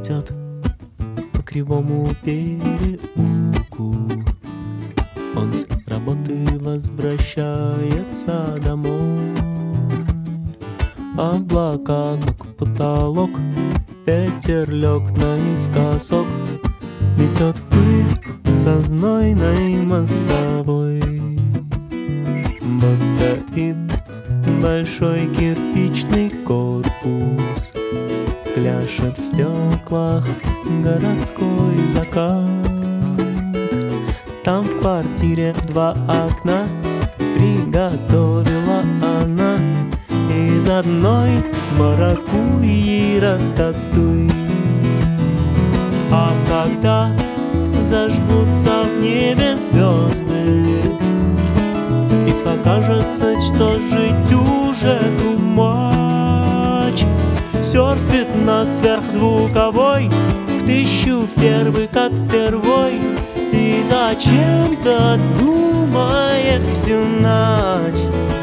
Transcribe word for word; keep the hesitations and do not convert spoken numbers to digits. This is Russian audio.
идет по кривому переулку. Он с работы возвращается домой. Облака, как потолок, ветер лег наискосок, метет пыль со знойной мостовой. Вот стоит большой кирпичный корпус, пляшет в стеклах городской закат. Там в квартире два окна приготовила она из одной маракуйи рататуй. А когда зажгутся в небе звезды и покажется, что жить уже too much, серфит на сверхзвуковой в тысячу первый, как впервой, и зачем-то думает всю ночь.